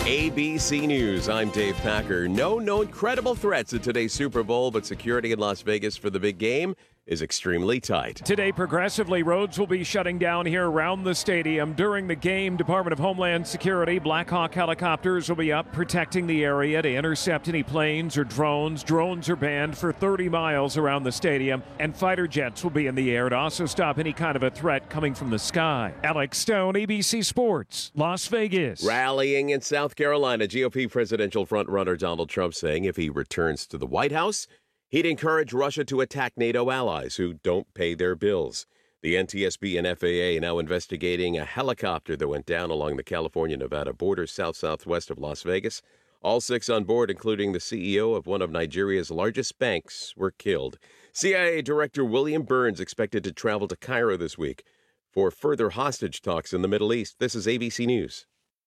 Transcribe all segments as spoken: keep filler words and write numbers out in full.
A B C News, I'm Dave Packer. No known credible threats at today's Super Bowl, but security in Las Vegas for the big game is extremely tight. Today, progressively, roads will be shutting down here around the stadium. During the game, Department of Homeland Security, Black Hawk helicopters will be up protecting the area to intercept any planes or drones. Drones are banned for thirty miles around the stadium, and fighter jets will be in the air to also stop any kind of a threat coming from the sky. Alex Stone, A B C Sports, Las Vegas. Rallying in South Carolina, G O P presidential frontrunner Donald Trump saying if he returns to the White House, he'd encourage Russia to attack NATO allies who don't pay their bills. The N T S B and F A A now investigating a helicopter that went down along the California-Nevada border south-southwest of Las Vegas. All six on board, including the C E O of one of Nigeria's largest banks, were killed. C I A Director William Burns expected to travel to Cairo this week for further hostage talks in the Middle East. This is A B C News.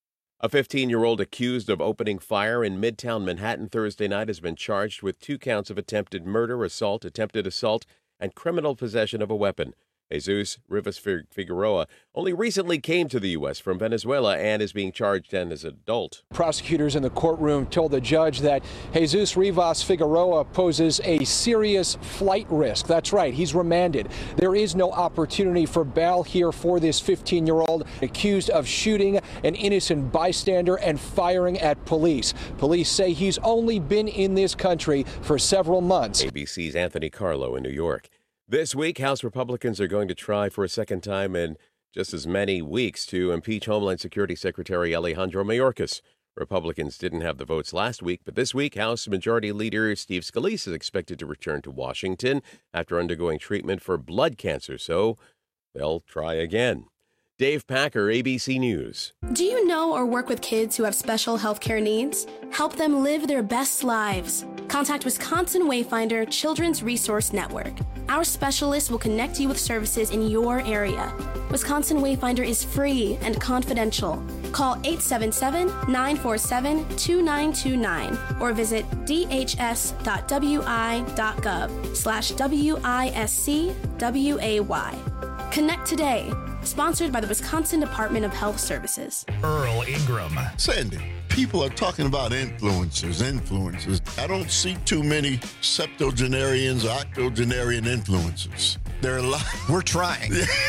A fifteen-year-old accused of opening fire in Midtown Manhattan Thursday night has been charged with two counts of attempted murder, assault, attempted assault, and criminal possession of a weapon. Jesus Rivas Figueroa only recently came to the U S from Venezuela and is being charged as an adult. Prosecutors in the courtroom told the judge that Jesus Rivas Figueroa poses a serious flight risk. That's right, he's remanded. There is no opportunity for bail here for this fifteen-year-old accused of shooting an innocent bystander and firing at police. Police say he's only been in this country for several months. A B C's Anthony Carlo in New York. This week, House Republicans are going to try for a second time in just as many weeks to impeach Homeland Security Secretary Alejandro Mayorkas. Republicans didn't have the votes last week, but this week, House Majority Leader Steve Scalise is expected to return to Washington after undergoing treatment for blood cancer, so they'll try again. Dave Packer, A B C News. Do you know or work with kids who have special healthcare needs? Help them live their best lives. Contact Wisconsin Wayfinder Children's Resource Network. Our specialists will connect you with services in your area. Wisconsin Wayfinder is free and confidential. Call eight seven seven, nine four seven, two nine two nine or visit d h s dot w i dot gov slash W I S C W A Y. Connect today. Sponsored by the Wisconsin Department of Health Services. Earl Ingram. Sandy, people are talking about influencers, influencers. I don't see too many septuagenarians or octogenarian influencers. There are a lot. We're trying.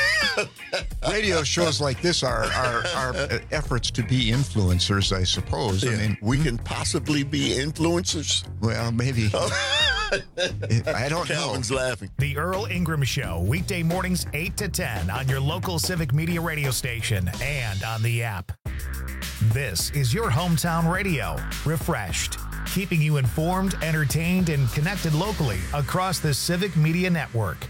Radio shows like this are, are, are efforts to be influencers, I suppose. Yeah. I mean, we can possibly be influencers. Well, maybe. I don't Calvin's know. laughing. The Earl Ingram Show, weekday mornings eight to ten on your local Civic Media radio station and on the app. This is your hometown radio, refreshed, keeping you informed, entertained, and connected locally across the Civic Media Network.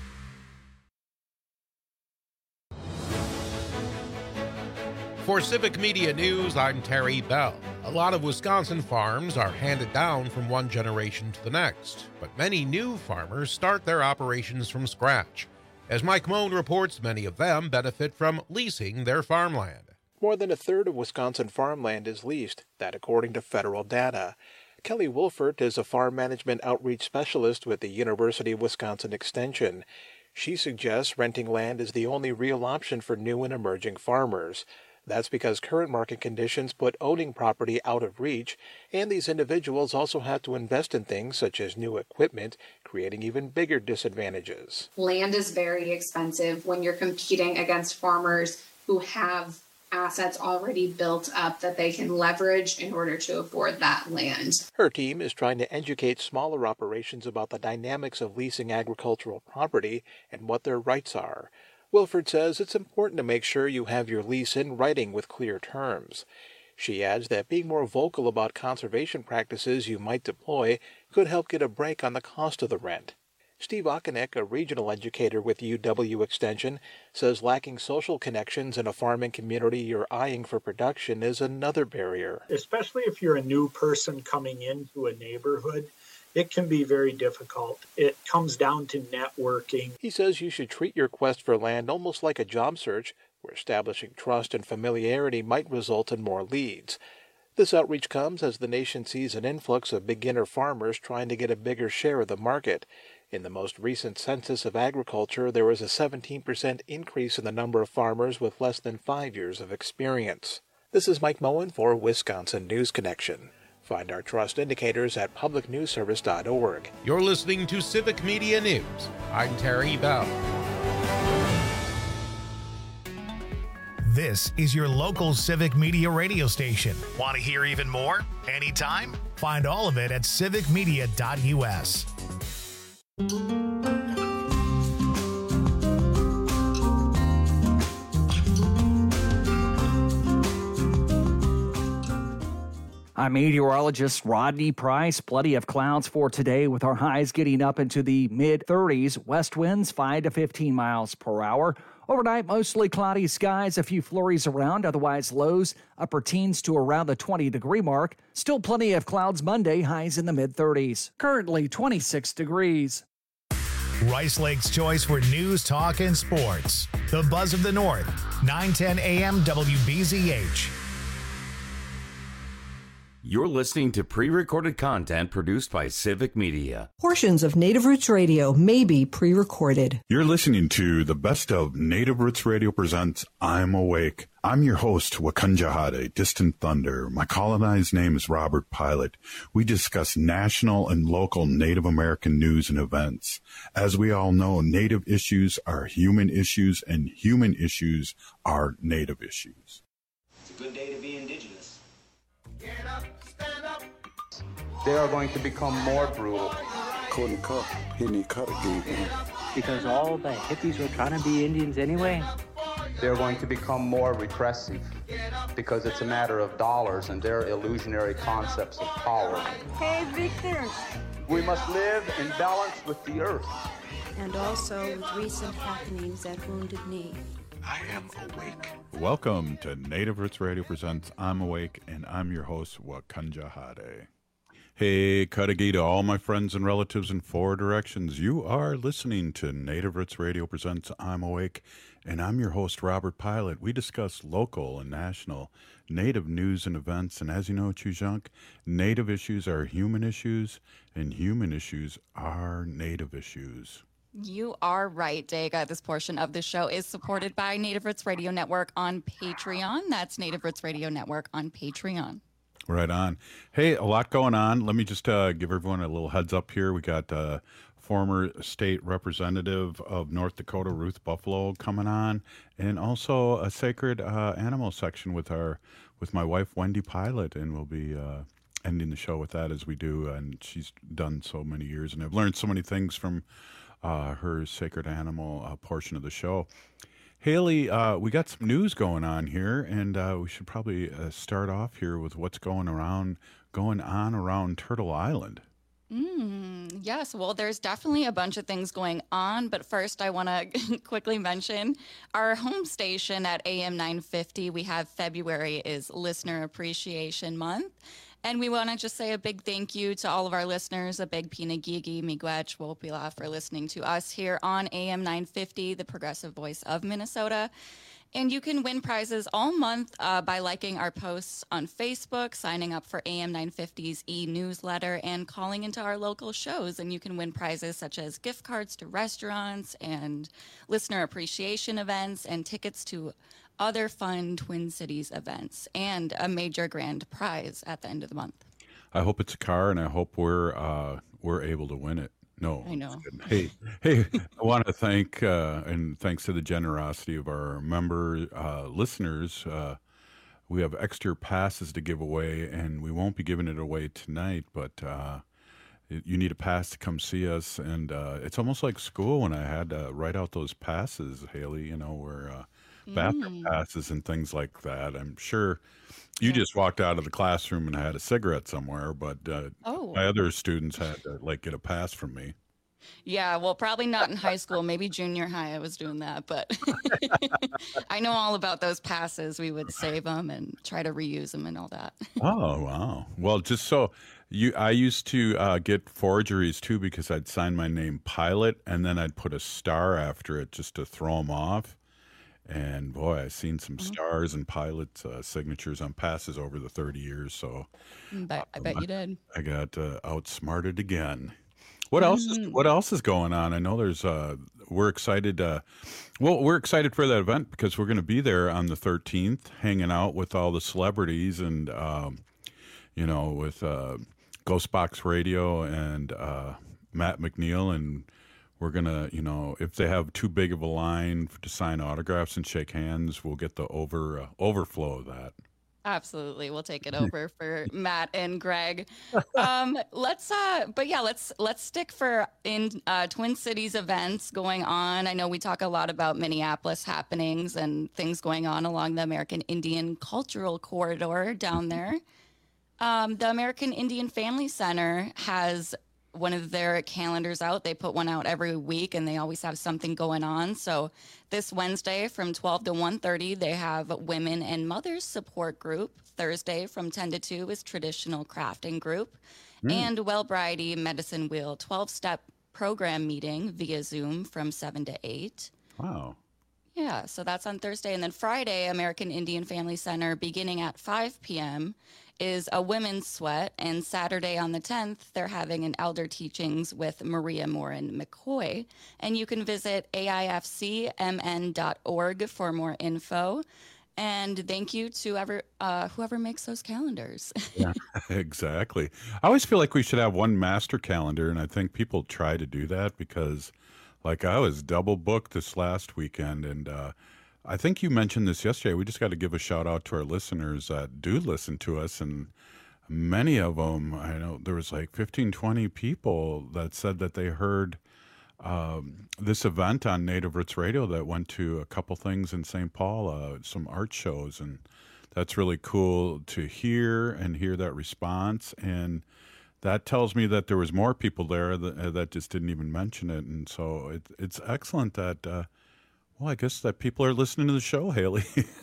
For Civic Media News, I'm Terry Bell. A lot of Wisconsin farms are handed down from one generation to the next, but many new farmers start their operations from scratch. As Mike Moan reports, many of them benefit from leasing their farmland. More than a third of Wisconsin farmland is leased, that according to federal data. Kelly Wolfert is a farm management outreach specialist with the University of Wisconsin Extension. She suggests renting land is the only real option for new and emerging farmers. That's because current market conditions put owning property out of reach, and these individuals also have to invest in things such as new equipment, creating even bigger disadvantages. Land is very expensive when you're competing against farmers who have assets already built up that they can leverage in order to afford that land. Her team is trying to educate smaller operations about the dynamics of leasing agricultural property and what their rights are. Wilford says it's important to make sure you have your lease in writing with clear terms. She adds that being more vocal about conservation practices you might deploy could help get a break on the cost of the rent. Steve Okonek, a regional educator with U W Extension, says lacking social connections in a farming community you're eyeing for production is another barrier. Especially if you're a new person coming into a neighborhood, it can be very difficult. It comes down to networking. He says you should treat your quest for land almost like a job search, where establishing trust and familiarity might result in more leads. This outreach comes as the nation sees an influx of beginner farmers trying to get a bigger share of the market. In the most recent census of agriculture, there was a seventeen percent increase in the number of farmers with less than five years of experience. This is Mike Moen for Wisconsin News Connection. Find our trust indicators at public news service dot org. You're listening to Civic Media News. I'm Terry Bell. This is your local Civic Media radio station. Want to hear even more? Anytime? Find all of it at civic media dot u s. I'm meteorologist Rodney Price. Plenty of clouds for today with our highs getting up into the mid thirties. West winds five to fifteen miles per hour. Overnight, mostly cloudy skies, a few flurries around. Otherwise, lows upper teens to around the twenty degree mark. Still plenty of clouds Monday, highs in the mid thirties. Currently twenty-six degrees. Rice Lake's choice for news, talk, and sports. The Buzz of the North, nine ten a m W B Z H. You're listening to pre-recorded content produced by Civic Media. Portions of Native Roots Radio may be pre-recorded. You're listening to the best of Native Roots Radio presents I'm Awake. I'm your host, Wakunjahade, Distant Thunder. My colonized name is Robert Pilot. We discuss national and local Native American news and events. As we all know, Native issues are human issues, and human issues are Native issues. It's a good day to be indigenous. Get up, stand up. They are going to become more brutal. Couldn't cut, hitting cut again. Because all the hippies were trying to be Indians anyway. They're going to become more repressive because it's a matter of dollars and their illusionary concepts of power. Hey, Victor. We must live in balance with the earth. And also with recent happenings at Wounded Knee. I am awake. Welcome to Native Roots Radio presents I'm Awake, and I'm your host, Wakunjahade. Hey, Kadagi to all my friends and relatives in four directions. You are listening to Native Roots Radio presents I'm Awake, and I'm your host, Robert Pilot. We discuss local and national Native news and events, and as you know, Chujunk, Native issues are human issues, and human issues are Native issues. You are right, Dega. This portion of the show is supported by Native Roots Radio Network on Patreon. That's Native Roots Radio Network on Patreon. Right on. Hey, a lot going on. Let me just uh, give everyone a little heads up here. We got uh, former state representative of North Dakota, Ruth Buffalo, coming on, and also a sacred uh, animal section with our with my wife, Wendy Pilot, and we'll be uh, ending the show with that as we do. And she's done so many years, and I've learned so many things from uh, her sacred animal uh, portion of the show. Haley, uh, we got some news going on here, and uh, we should probably uh, start off here with what's going around, going on around Turtle Island. Mm, yes, well, there's definitely a bunch of things going on, but first I want to quickly mention our home station at A M nine fifty. We have February is Listener Appreciation Month. And we want to just say a big thank you to all of our listeners, a big pinagigi, miigwech, wopila for listening to us here on A M nine fifty, the progressive voice of Minnesota. And you can win prizes all month uh, by liking our posts on Facebook, signing up for A M nine fifty's e-newsletter, and calling into our local shows. And you can win prizes such as gift cards to restaurants and listener appreciation events and tickets to other fun Twin Cities events, and a major grand prize at the end of the month. I hope it's a car, and I hope we're uh, we're able to win it. No, I know. Hey, hey, I want to thank uh, and thanks to the generosity of our member uh, listeners, uh, we have extra passes to give away, and we won't be giving it away tonight, but uh, you need a pass to come see us, and uh, it's almost like school when I had to write out those passes, Haley. You know, where. Uh, bathroom mm. passes and things like that. I'm sure you yeah. just walked out of the classroom and had a cigarette somewhere, but uh, oh. my other students had to like get a pass from me. Yeah, well, probably not in high school, maybe junior high I was doing that, but I know all about those passes. We would save them and try to reuse them and all that. Oh, wow. Well, just so you, I used to uh, get forgeries too, because I'd sign my name Pilot and then I'd put a star after it just to throw them off. And boy, I've seen some stars and pilot uh, signatures on passes over the thirty years. So but I bet um, you did. I got uh, outsmarted again. What else? Is, what else is going on? I know there's. Uh, we're excited. Uh, well, we're excited for that event because we're going to be there on the thirteenth, hanging out with all the celebrities and, um, you know, with uh, Ghostbox Radio and uh, Matt McNeil, and we're gonna, you know, if they have too big of a line to sign autographs and shake hands, we'll get the over uh, overflow of that. Absolutely. We'll take it over for Matt and Greg. Um, let's, uh, but yeah, let's, let's stick for in uh, Twin Cities events going on. I know we talk a lot about Minneapolis happenings and things going on along the American Indian Cultural Corridor down there. Um, the American Indian Family Center has one of their calendars out. They put one out every week and they always have something going on. So this Wednesday from twelve to one thirty, they have Women and Mothers Support Group. Thursday from ten to two is Traditional Crafting Group. Mm. And Wellbriety Medicine Wheel twelve-step program meeting via Zoom from seven to eight. Wow. Yeah, so that's on Thursday. And then Friday, American Indian Family Center, beginning at five p.m., is a women's sweat. And Saturday on the tenth, they're having an elder teachings with Maria Morin McCoy. And you can visit A I F C M N dot org for more info. And thank you to ever, uh, whoever makes those calendars. Yeah, exactly. I always feel like we should have one master calendar, and I think people try to do that because, like, I was double booked this last weekend, and uh, I think you mentioned this yesterday. We just got to give a shout out to our listeners that do listen to us, and many of them, I know there was like fifteen, twenty people that said that they heard um, this event on Native Roots Radio that went to a couple things in Saint Paul, uh, some art shows, and that's really cool to hear and hear that response. And that tells me that there was more people there that, that just didn't even mention it. And so it, it's excellent that, uh, well, I guess that people are listening to the show, Haley.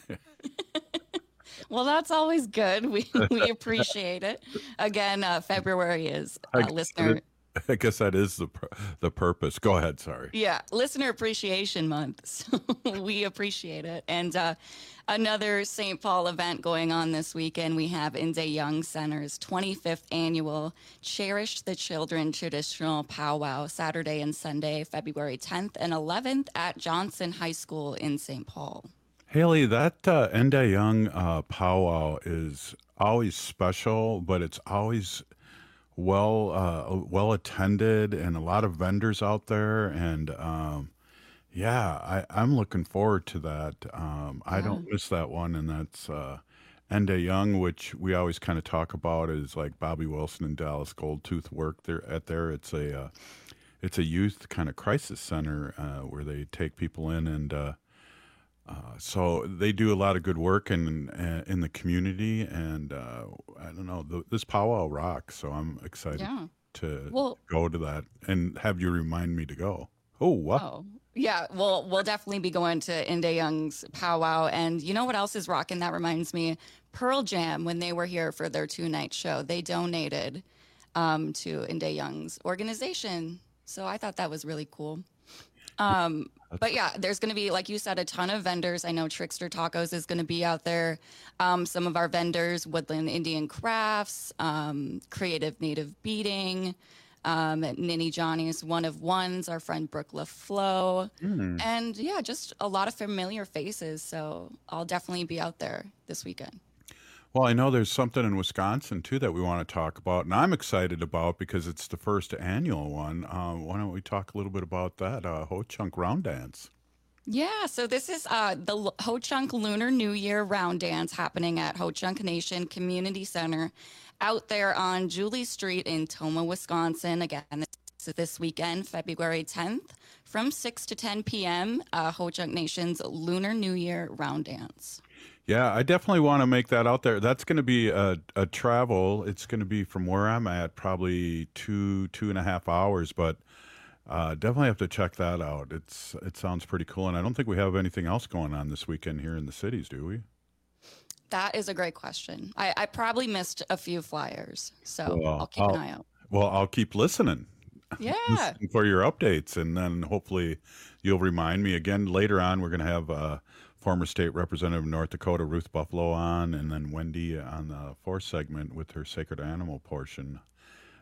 Well, that's always good. We we appreciate it. Again, uh, February is uh, I, listener. I guess that is the the purpose. Go ahead. Sorry. Yeah, Listener Appreciation Month. So we appreciate it. And uh, another Saint Paul event going on this weekend. We have Inde Young Center's twenty-fifth annual Cherish the Children Traditional Powwow, Saturday and Sunday, February tenth and eleventh at Johnson High School in Saint Paul. Haley, that uh, Inde Young uh, powwow is always special, but it's always well uh, well attended and a lot of vendors out there. And um, yeah, I, I'm looking forward to that. Um, yeah. I don't miss that one. And that's uh, Inde Young, which we always kind of talk about is like Bobby Wilson and Dallas Goldtooth work there at there. It's a uh, it's a youth kind of crisis center uh, where they take people in and uh, Uh, so they do a lot of good work in in, in the community, and uh, I don't know, the, this powwow rocks. So I'm excited yeah. to well, go to that and have you remind me to go. Oh, wow! Oh, yeah. Well, we'll definitely be going to Inde Young's powwow, and you know what else is rocking? That reminds me, Pearl Jam, when they were here for their two night show, they donated um, to Inde Young's organization. So I thought that was really cool. Um, but yeah, there's going to be, like you said, a ton of vendors. I know Trickster Tacos is going to be out there. Um, some of our vendors, Woodland Indian Crafts, um, Creative Native Beading, um, Ninny Johnny's One of Ones, our friend Brooke LaFlo. Mm. And yeah, just a lot of familiar faces. So I'll definitely be out there this weekend. Well, I know there's something in Wisconsin, too, that we want to talk about, and I'm excited about because it's the first annual one. Uh, why don't we talk a little bit about that, uh, Ho Chunk Round Dance? Yeah, so this is uh, the L- Ho Chunk Lunar New Year Round Dance happening at Ho Chunk Nation Community Center out there on Julie Street in Tomah, Wisconsin. Again, this is this weekend, February tenth, from six to ten p.m., uh, Ho Chunk Nation's Lunar New Year Round Dance. Yeah, I definitely want to make that out there. That's going to be a, a travel. It's going to be from where I'm at, probably two, two and a half hours, but uh, definitely have to check that out. It's It sounds pretty cool, and I don't think we have anything else going on this weekend here in the cities, do we? That is a great question. I, I probably missed a few flyers, so well, I'll keep I'll, an eye out. Well, I'll keep listening. Yeah. Listening for your updates, and then hopefully you'll remind me again later on. We're going to have uh, former state representative of North Dakota, Ruth Buffalo, on, and then Wendy on the fourth segment with her sacred animal portion.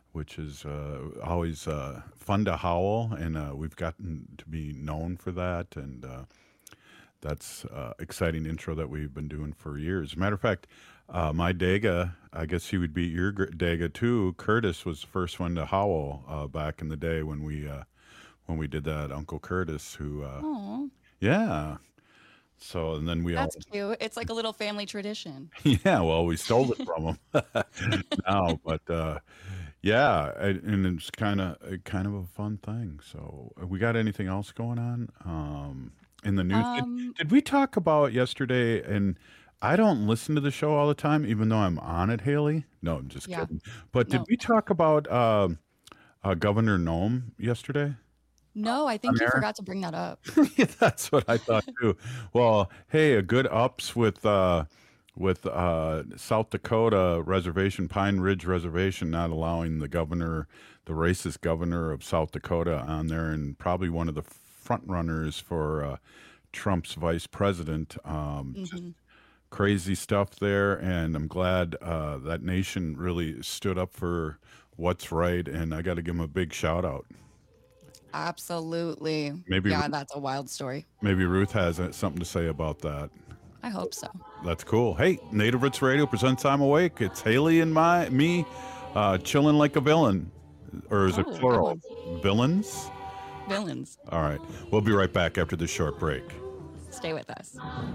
which is uh, always uh, fun to howl, and uh, we've gotten to be known for that, and uh, that's uh, exciting intro that we've been doing for years. Matter of fact, uh, my Daga, I guess he would beat your gr- Daga too. Curtis was the first one to howl uh, back in the day when we uh, when we did that. Uncle Curtis, who, uh, Aw. yeah. So and then we That's all cute. It's like a little family tradition. yeah, well, we stole it from him now, but uh, yeah, I- and it's kind of kind of a fun thing. So, uh, we got anything else going on um, in the news? Did, Um, did we talk about yesterday? And I don't listen to the show all the time, even though I'm on it, Haley. No, I'm just Yeah. kidding. But did No. we talk about um uh, Governor Nome yesterday? No, I think you America? forgot to bring that up. Yeah, that's what I thought too. Well, hey, a good ups with uh, with uh, South Dakota reservation, Pine Ridge Reservation, not allowing the governor, the racist governor of South Dakota, on there, and probably one of the front runners for uh, Trump's vice president. Um, just Mhm. crazy stuff there, and I'm glad uh, that nation really stood up for what's right, and I got to give them a big shout out. Absolutely. Maybe Yeah, Ru- that's a wild story. Maybe Ruth has uh, something to say about that. I hope so. That's cool. Hey, Native Roots Radio presents I'm Awake. It's Haley and my me uh, chilling like a villain. Or is it Oh, good plural? one. Villains? Villains. All right. We'll be right back after this short break. Stay with us.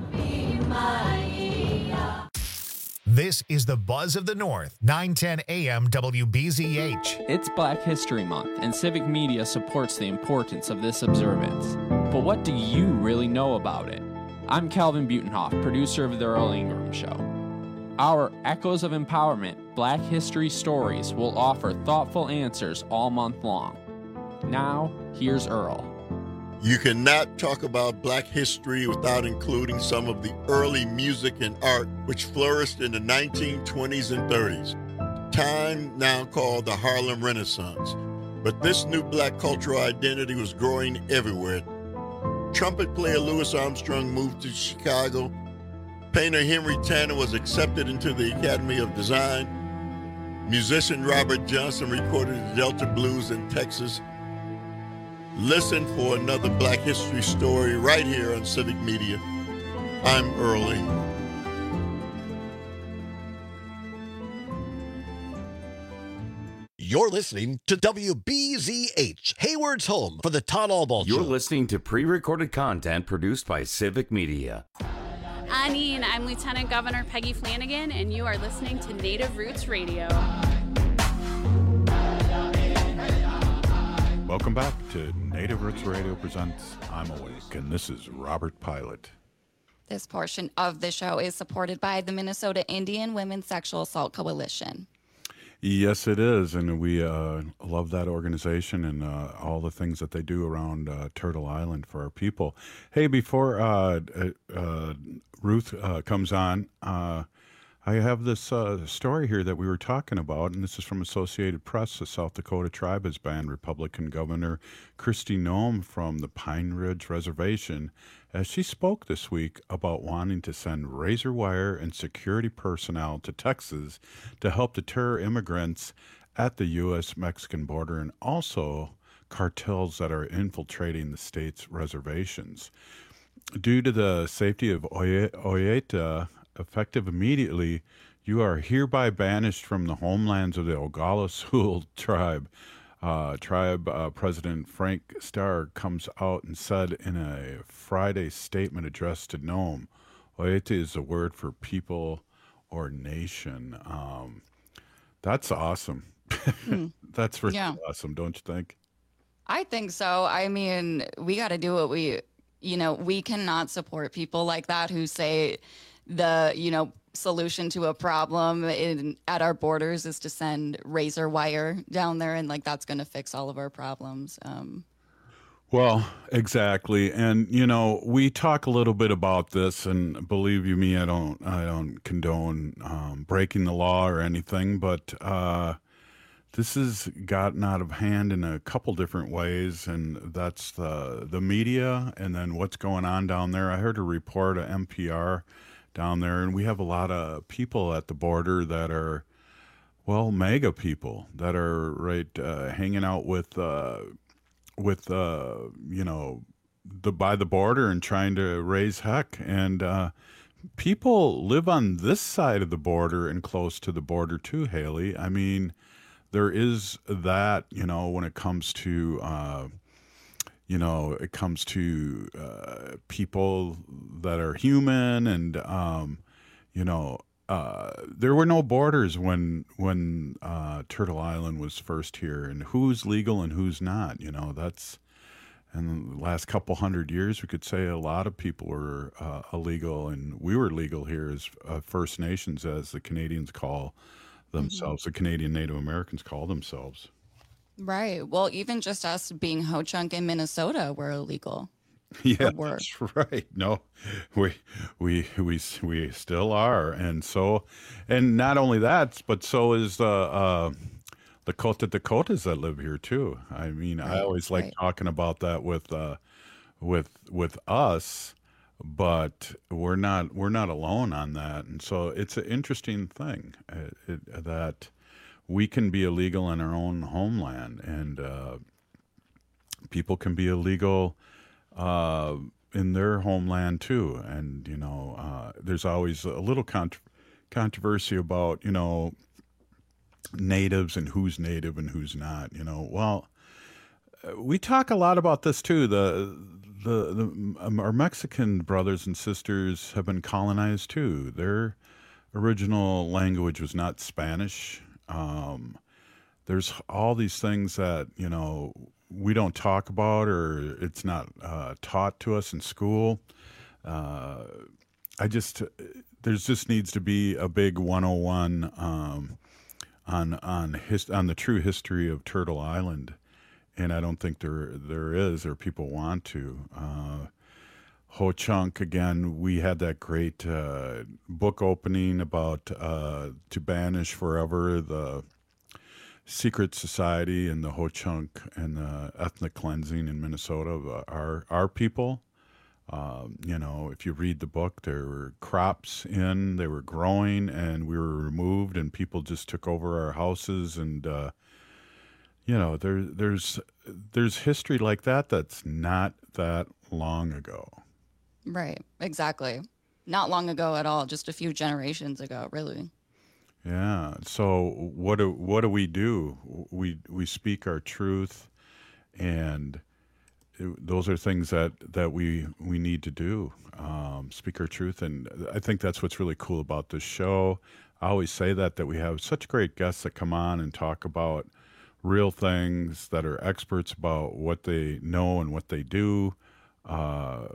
This is the Buzz of the North, nine ten A M W B Z H. It's Black History Month, and Civic Media supports the importance of this observance. But what do you really know about it? I'm Calvin Butenhoff, producer of The Earl Ingram Show. Our Echoes of Empowerment Black History Stories will offer thoughtful answers all month long. Now, here's Earl. You cannot talk about black history without including some of the early music and art which flourished in the nineteen twenties and thirties, time now called the Harlem Renaissance. But this new black cultural identity was growing everywhere. Trumpet player Louis Armstrong moved to Chicago. Painter Henry Tanner was accepted into the Academy of Design. Musician Robert Johnson recorded the Delta Blues in Texas. Listen for another Black History story right here on Civic Media. I'm Earl Ingram. You're listening to W B Z H, Hayward's home for the Todd Albalt You're Show. listening to pre-recorded content produced by Civic Media. Anine, I'm Lieutenant Governor Peggy Flanagan, and you are listening to Native Roots Radio. Welcome back to Native Roots Radio presents I'm Awake, and this is Robert Pilot. This portion of the show is supported by the Minnesota Indian Women's Sexual Assault Coalition. Yes, it is, and we uh, love that organization and uh, all the things that they do around uh, Turtle Island for our people. Hey, before uh, uh, Ruth uh, comes on, uh, I have this uh, story here that we were talking about, and this is from Associated Press. The South Dakota Tribe has banned Republican Governor Kristi Noem from the Pine Ridge Reservation as she spoke this week about wanting to send razor wire and security personnel to Texas to help deter immigrants at the U S Mexican border and also cartels that are infiltrating the state's reservations. Due to the safety of Oye- Oyeta, effective immediately, you are hereby banished from the homelands of the Oglala-Sioux tribe. Uh, tribe uh, President Frank Starr comes out and said in a Friday statement addressed to Noem, Oyeta is a word for people or nation. Um, that's awesome. Hmm. That's really Yeah. awesome, don't you think? I think so. I mean, we got to do what we, you know, we cannot support people like that who say the, you know, solution to a problem in at our borders is to send razor wire down there, and like that's going to fix all of our problems. Um, Well, exactly. And you know, we talk a little bit about this, and believe you me, I don't I don't condone um, breaking the law or anything, but uh, this has gotten out of hand in a couple different ways, and that's the the media and then what's going on down there. I heard a report of N P R down there, and we have a lot of people at the border that are well, MAGA people that are right uh, hanging out with uh, with uh, you know the by the border and trying to raise heck. And uh, people live on this side of the border and close to the border too, Haley. I mean, there is that, you know, when it comes to, uh, you know, it comes to uh, people that are human and, um, you know, uh, there were no borders when when uh, Turtle Island was first here, and who's legal and who's not. You know, that's in the last couple hundred years, we could say a lot of people were uh, illegal, and we were legal here as uh, First Nations, as the Canadians call themselves, mm-hmm. the Canadian Native Americans call themselves. Right. Well, even just us being Ho-Chunk in Minnesota, we're illegal. Yeah, that's right. No, we we we we still are, and so, and not only that, but so is the uh, the Kota Dakotas that live here too. I mean, right, I always like right. talking about that with uh, with with us, but we're not we're not alone on that, and so it's an interesting thing uh, it, that we can be illegal in our own homeland, and uh, people can be illegal uh, in their homeland too. And, you know, uh, there's always a little contr- controversy about, you know, natives and who's native and who's not, you know. Well, we talk a lot about this too. The, the, the um, our Mexican brothers and sisters have been colonized too. Their original language was not Spanish. Um, there's all these things that, you know, we don't talk about, or it's not uh, taught to us in school. Uh, I just, there's just needs to be a big one oh one um, on on his, on the true history of Turtle Island, and I don't think there there is, or people want to. Uh, Ho-Chunk, again, we had that great uh, book opening about uh, To Banish Forever, the secret society and the Ho-Chunk and the ethnic cleansing in Minnesota of our our people. Um, you know, if you read the book, there were crops in, they were growing, and we were removed, and people just took over our houses. And uh, you know, there there's there's history like that that's not that long ago. Right, exactly. Not long ago at all, just a few generations ago, really. Yeah. So what do what do we do? We we speak our truth, and it, those are things that, that we we need to do. Um, speak our truth, and I think that's what's really cool about this show. I always say that that we have such great guests that come on and talk about real things, that are experts about what they know and what they do. Uh,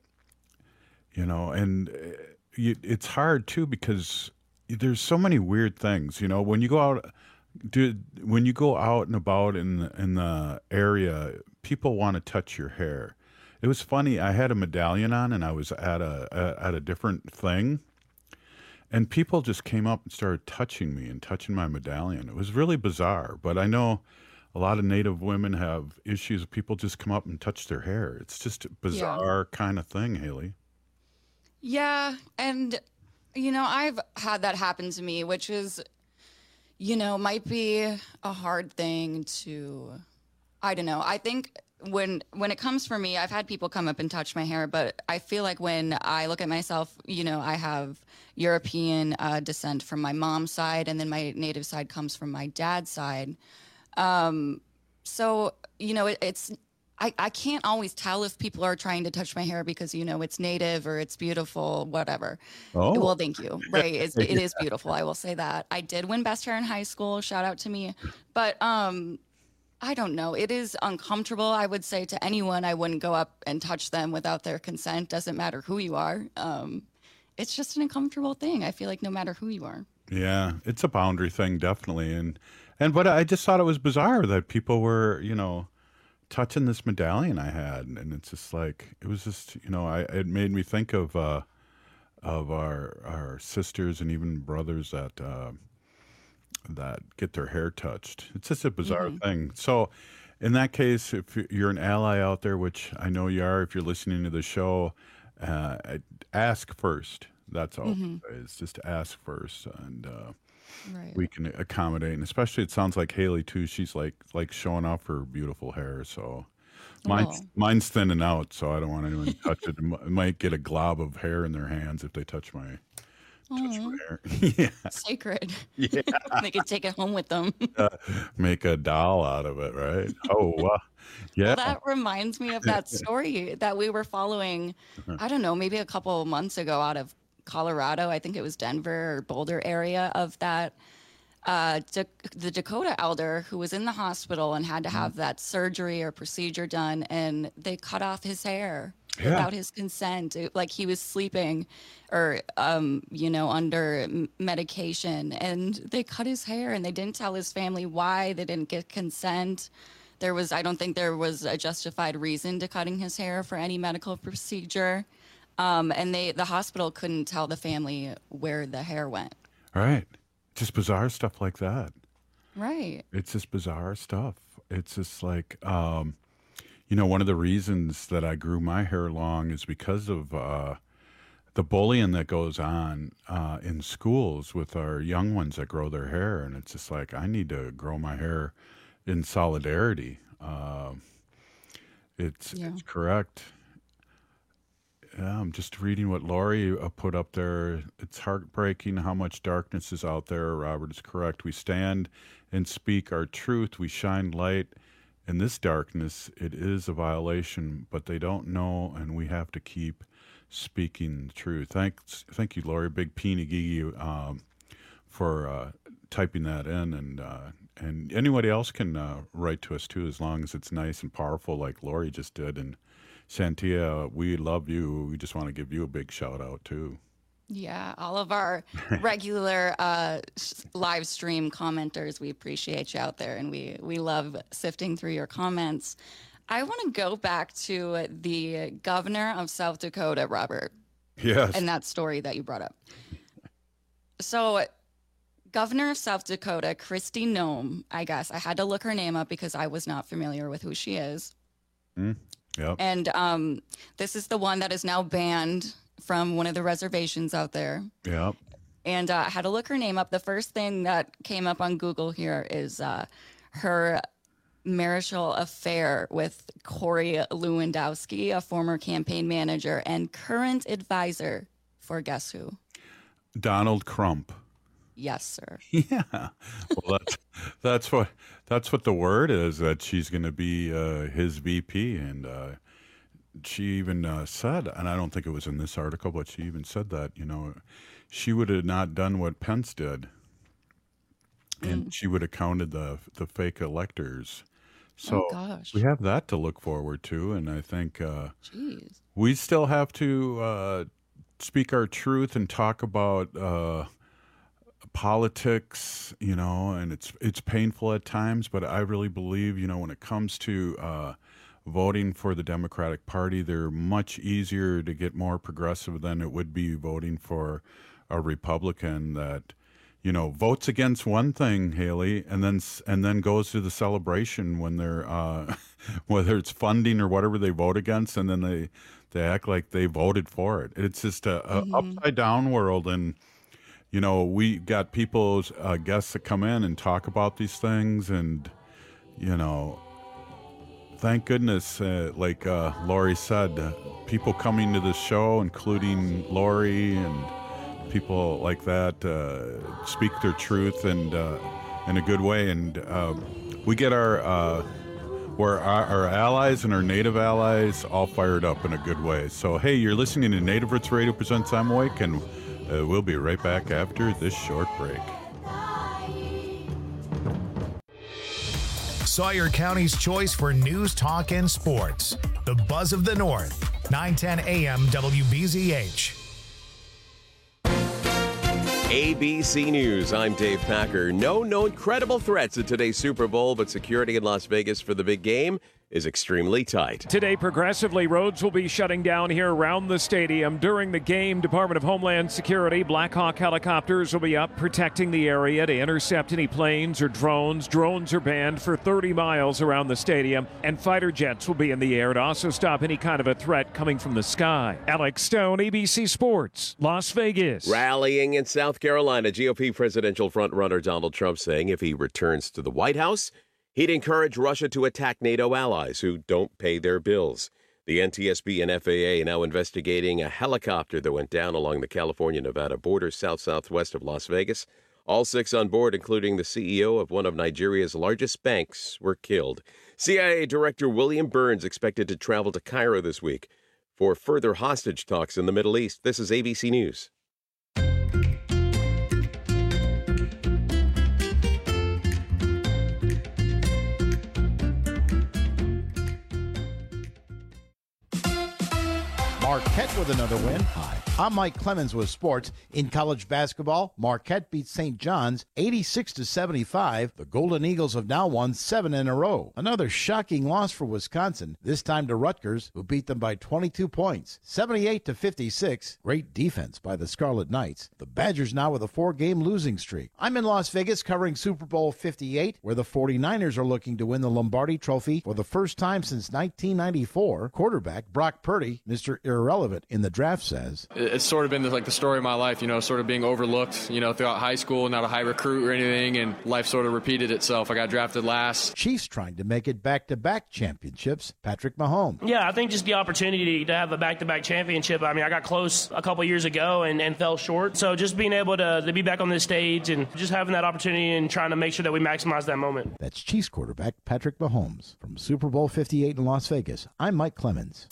you know, and it, it's hard too, because there's so many weird things, you know, when you go out, dude, when you go out and about in the, in the area, people want to touch your hair. It was funny. I had a medallion on, and I was at a, a at a different thing, and people just came up and started touching me and touching my medallion. It was really bizarre, but I know a lot of Native women have issues with people just come up and touch their hair. It's just a bizarre yeah. kind of thing, Haley. Yeah, and you know, I've had that happen to me, which is, you know, might be a hard thing to, I don't know. I think when when it comes for me, I've had people come up and touch my hair, but I feel like when I look at myself, you know, I have European uh, descent from my mom's side, and then my native side comes from my dad's side. Um, so, you know, it, it's, I, I can't always tell if people are trying to touch my hair because, you know, it's native or it's beautiful, whatever. Oh. Well, thank you. Right. It's, it is beautiful. I will say that. I did win best hair in high school. Shout out to me. But um, I don't know. It is uncomfortable. I would say to anyone, I wouldn't go up and touch them without their consent. Doesn't matter who you are. Um, it's just an uncomfortable thing. I feel like no matter who you are. Yeah, it's a boundary thing, definitely. And, and, but I just thought it was bizarre that people were, you know, touching this medallion I had, and it's just like, it was just, you know, I it made me think of uh, of our our sisters and even brothers that uh, that get their hair touched. It's just a bizarre mm-hmm. thing. So, in that case, if you're an ally out there, which I know you are, if you're listening to the show, uh, ask first. That's all. Mm-hmm. It's just ask first, and uh, right. we can accommodate. And especially, it sounds like Haley too. She's like like showing off her beautiful hair. So mine's Oh. mine's thinning out, so I don't want anyone to touch it. It might get a glob of hair in their hands if they touch my touch my Aw. hair. yeah, Sacred. yeah. They could take it home with them. Uh, make a doll out of it, right? Oh, uh, yeah. Well, that reminds me of that story that we were following, I don't know, maybe a couple of months ago out of Colorado. I think it was Denver or Boulder area of that. Uh, Da- the Dakota elder who was in the hospital and had to have that surgery or procedure done, and they cut off his hair Yeah. without his consent. It- like he was sleeping or, um, you know, under m- medication, and they cut his hair, and they didn't tell his family why. They didn't get consent. There was, I don't think there was a justified reason to cutting his hair for any medical procedure. Um, and they, the hospital couldn't tell the family where the hair went. Right. Just bizarre stuff like that. Right. It's just bizarre stuff. It's just like, um, you know, one of the reasons that I grew my hair long is because of uh, the bullying that goes on uh, in schools with our young ones that grow their hair. And it's just like, I need to grow my hair in solidarity. Uh, it's, Yeah. it's correct. Yeah, I'm just reading what Lori uh, put up there. It's heartbreaking how much darkness is out there. Robert is correct. We stand and speak our truth. We shine light in this darkness. It is a violation, but they don't know, and we have to keep speaking the truth. Thanks, thank you, Lori. Big peeny gigi um, for uh, typing that in, and uh, and anybody else can uh, write to us too, as long as it's nice and powerful, like Lori just did. And Santia, we love you. We just want to give you a big shout out too. Yeah, all of our regular uh, s- live stream commenters, we appreciate you out there, and we we love sifting through your comments. I want to go back to the governor of South Dakota, Robert. Yes. And that story that you brought up. So, governor of South Dakota, Kristi Noem, I guess I had to look her name up because I was not familiar with who she is. Mm, yep. And um, this is the one that is now banned from one of the reservations out there. Yep. And uh, I had to look her name up. The first thing that came up on Google here is uh, her marital affair with Corey Lewandowski, a former campaign manager and current advisor for guess who? Donald Crump. Yes, sir. Yeah. Well, that's that's what that's what the word is, that she's going to be uh, his V P, and uh, she even uh, said, and I don't think it was in this article, but she even said that, you know, she would have not done what Pence did, and Mm. she would have counted the the fake electors. So Oh, gosh. we have that to look forward to, and I think uh, Jeez. we still have to uh, speak our truth and talk about uh, politics, you know, and it's it's painful at times, but I really believe, you know, when it comes to uh, voting for the Democratic Party, they're much easier to get more progressive than it would be voting for a Republican that, you know, votes against one thing, Haley, and then s- and then goes to the celebration when they're uh, whether it's funding or whatever they vote against, and then they they act like they voted for it. It's just a, a Mhm. upside down world, and you know, we got people's uh, guests that come in and talk about these things, and you know, thank goodness, uh, like uh, Lori said, uh, people coming to the show, including Lori and people like that, uh, speak their truth and uh, in a good way, and uh, we get our uh, where our, our allies and our native allies all fired up in a good way. So hey, you're listening to Native Roots Radio presents I'm Wake, and uh, we'll be right back after this short break. Sawyer County's choice for news, talk, and sports. The Buzz of the North, nine ten A M W B Z H. A B C News, I'm Dave Packer. No known credible threats at today's Super Bowl, but security in Las Vegas for the big game is extremely tight. Today, progressively, roads will be shutting down here around the stadium. During the game, Department of Homeland Security Black Hawk helicopters will be up protecting the area to intercept any planes or drones. Drones are banned for thirty miles around the stadium, and fighter jets will be in the air to also stop any kind of a threat coming from the sky. Alex Stone, A B C Sports, Las Vegas. Rallying in South Carolina, G O P presidential frontrunner Donald Trump saying if he returns to the White House, he'd encourage Russia to attack NATO allies who don't pay their bills. The N T S B and F A A now investigating a helicopter that went down along the California-Nevada border south-southwest of Las Vegas. All six on board, including the C E O of one of Nigeria's largest banks, were killed. C I A Director William Burns expected to travel to Cairo this week for further hostage talks in the Middle East. This is A B C News. Marquette with another win. Hi, I'm Mike Clemens with sports. In college basketball, Marquette beat Saint John's eighty-six to seventy-five. The Golden Eagles have now won seven in a row. Another shocking loss for Wisconsin, this time to Rutgers, who beat them by twenty-two points, seventy-eight to fifty-six. Great defense by the Scarlet Knights. The Badgers now with a four-game losing streak. I'm in Las Vegas covering Super Bowl fifty-eight, where the forty-niners are looking to win the Lombardi Trophy for the first time since nineteen ninety-four. Quarterback Brock Purdy, Mister Irrelevant in the draft, says, it's sort of been like the story of my life, you know, sort of being overlooked, you know, throughout high school, not a high recruit or anything, and life sort of repeated itself. I got drafted last. Chiefs trying to make it back-to-back championships. Patrick Mahomes. Yeah, I think just the opportunity to have a back-to-back championship. I mean, I got close a couple years ago and, and fell short. So just being able to, to be back on this stage and just having that opportunity and trying to make sure that we maximize that moment. That's Chiefs quarterback Patrick Mahomes. From Super Bowl fifty-eight in Las Vegas, I'm Mike Clemens.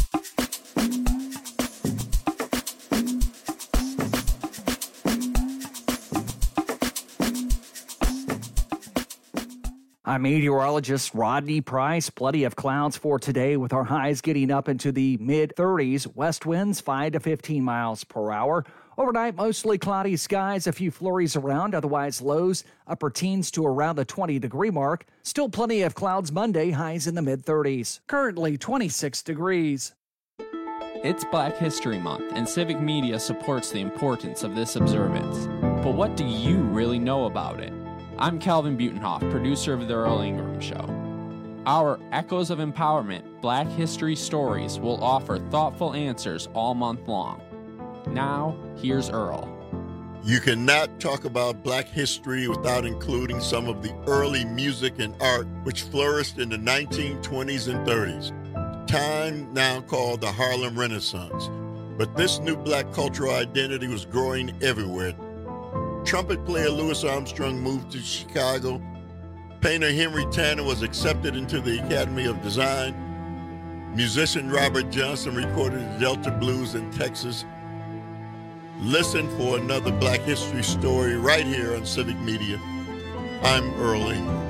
I'm meteorologist Rodney Price. Plenty of clouds for today with our highs getting up into the mid thirties. West winds five to fifteen miles per hour. Overnight, mostly cloudy skies, a few flurries around, otherwise lows upper teens to around the twenty degree mark. Still plenty of clouds Monday, highs in the mid thirties. Currently twenty-six degrees. It's Black History Month, and civic media supports the importance of this observance. But what do you really know about it? I'm Calvin Butenhoff, producer of The Earl Ingram Show. Our Echoes of Empowerment Black History Stories will offer thoughtful answers all month long. Now, here's Earl. You cannot talk about black history without including some of the early music and art which flourished in the nineteen twenties and thirties, time now called the Harlem Renaissance. But this new black cultural identity was growing everywhere. Trumpet player Louis Armstrong moved to Chicago. Painter Henry Tanner was accepted into the Academy of Design. Musician Robert Johnson recorded the Delta Blues in Texas. Listen for another Black History story right here on Civic Media. I'm Earl Ingram.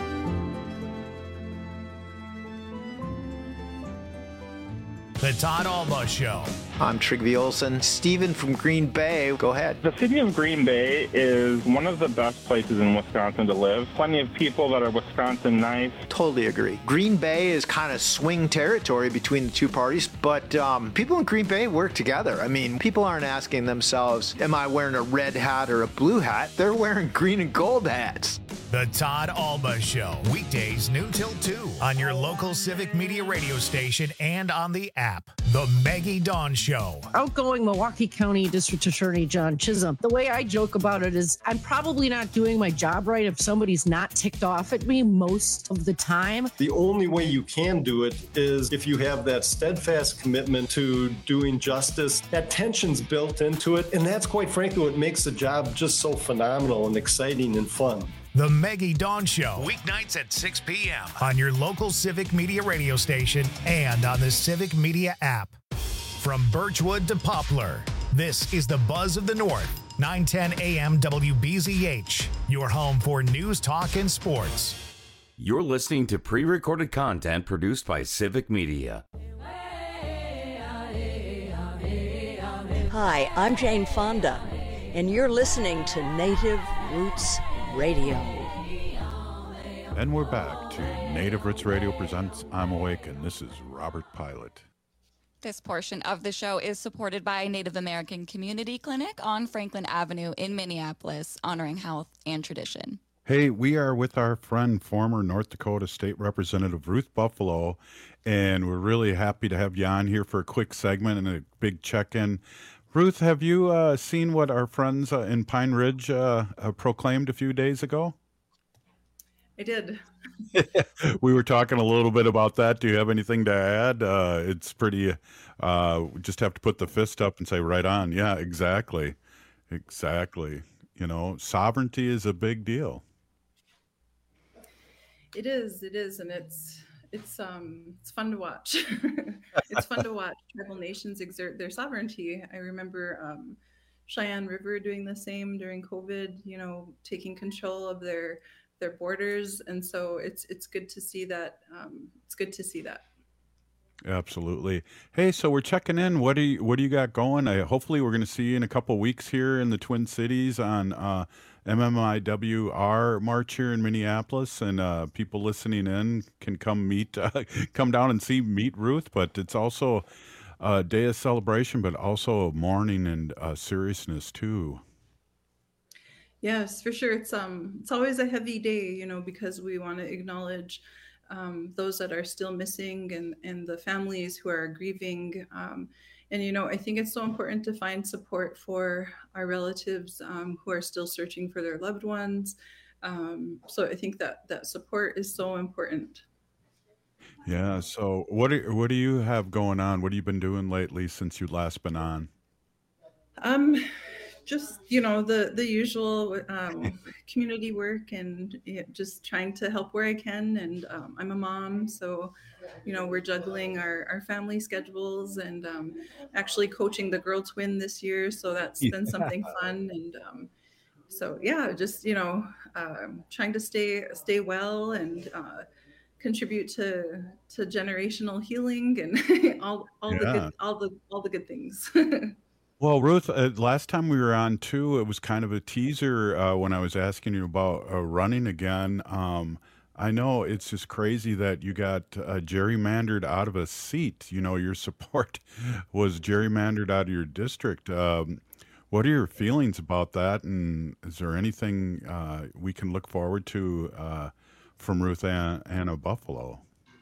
The Todd Alba Show. I'm Trigby Olson. Stephen from Green Bay, go ahead. The city of Green Bay is one of the best places in Wisconsin to live. Plenty of people that are Wisconsin nice. Totally agree. Green Bay is kind of swing territory between the two parties, but um, people in Green Bay work together. I mean, people aren't asking themselves, am I wearing a red hat or a blue hat? They're wearing green and gold hats. The Todd Alba Show, weekdays noon till two on your local Civic Media radio station and on the app. The Maggie Dawn Show. Outgoing Milwaukee County District Attorney John Chisholm. The way I joke about it is I'm probably not doing my job right if somebody's not ticked off at me most of the time. The only way you can do it is if you have that steadfast commitment to doing justice. That tension's built into it, and that's quite frankly what makes the job just so phenomenal and exciting and fun. The Maggie Dawn Show, weeknights at six p.m. on your local Civic Media radio station and on the Civic Media app. From Birchwood to Poplar, this is the Buzz of the North, nine ten a.m. W B Z H, your home for news, talk, and sports. You're listening to pre-recorded content produced by Civic Media. Hi, I'm Jane Fonda, and you're listening to Native Roots Radio. And we're back to Native Roots Radio presents I'm Awake, and this is Robert Pilot. This portion of the show is supported by Native American Community Clinic on Franklin Avenue in Minneapolis, honoring health and tradition. Hey, we are with our friend, former North Dakota State Representative Ruth Buffalo, and we're really happy to have you on here for a quick segment and a big check-in. Ruth, have you uh, seen what our friends uh, in Pine Ridge uh, uh, proclaimed a few days ago? I did. We were talking a little bit about that. Do you have anything to add? Uh, it's pretty, uh, we just have to put the fist up and say, right on. Yeah, exactly. Exactly. You know, sovereignty is a big deal. It is, it is, and it's it's um it's fun to watch. It's fun to watch tribal nations exert their sovereignty. I remember um, Cheyenne River doing the same during COVID. You know, taking control of their their borders, and so it's it's good to see that. Um, it's good to see that. Absolutely. Hey, so we're checking in. What do you what do you got going? I, hopefully, we're going to see you in a couple weeks here in the Twin Cities on uh, M M I W R March here in Minneapolis, and uh, people listening in can come meet, uh, come down and see meet Ruth. But it's also a day of celebration, but also mourning and uh, seriousness too. Yes, for sure. It's um it's always a heavy day, you know, because we want to acknowledge um, those that are still missing and and the families who are grieving. Um, and you know, I think it's so important to find support for our relatives um, who are still searching for their loved ones. Um, so I think that that support is so important. Yeah. So what do, what do you have going on? What have you been doing lately since you last been on? Um. Just, you know, the, the usual um, community work and you know, just trying to help where I can. And um, I'm a mom, so, you know, we're juggling our, our family schedules and um, actually coaching the girl twin this year. So that's been yeah. something fun. And um, so, yeah, just, you know, uh, trying to stay stay well and uh, contribute to to generational healing and all all yeah. the good all the all the good things. Well, Ruth, uh, last time we were on too, it was kind of a teaser uh, when I was asking you about uh, running again. Um, I know it's just crazy that you got uh, gerrymandered out of a seat. You know, your support was gerrymandered out of your district. Um, what are your feelings about that? And is there anything uh, we can look forward to uh, from Ruth Ann- Anna Buffalo?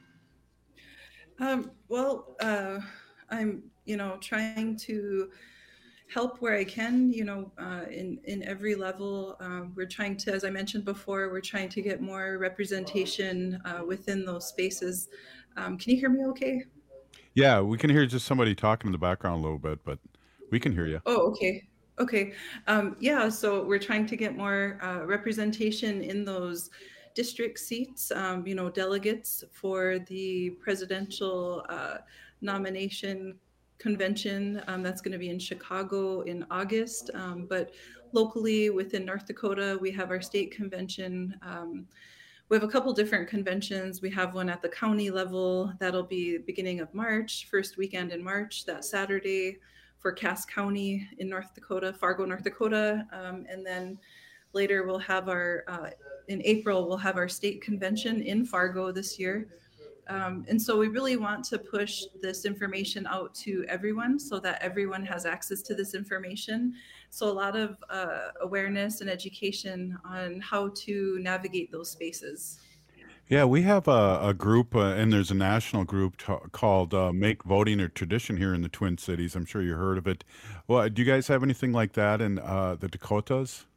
Um, well, uh, I'm, you know, trying to help where I can, you know, uh, in, in every level. Uh, we're trying to, as I mentioned before, we're trying to get more representation uh, within those spaces. Um, can you hear me okay? Yeah, we can hear just somebody talking in the background a little bit, but we can hear you. Oh, okay. Okay. Um, yeah, so we're trying to get more uh, representation in those district seats, um, you know, delegates for the presidential uh, nomination convention um, that's going to be in Chicago in August. Um, but locally within North Dakota, we have our state convention. Um, we have a couple different conventions. We have one at the county level. That'll be beginning of March, first weekend in March, that Saturday for Cass County in North Dakota, Fargo, North Dakota. Um, and then later we'll have our, uh, in April, we'll have our state convention in Fargo this year. Um, and so we really want to push this information out to everyone so that everyone has access to this information. So a lot of uh, awareness and education on how to navigate those spaces. Yeah, we have a, a group, uh, and there's a national group t- called uh, Make Voting a Tradition here in the Twin Cities. I'm sure you heard of it. Well, do you guys have anything like that in uh, the Dakotas?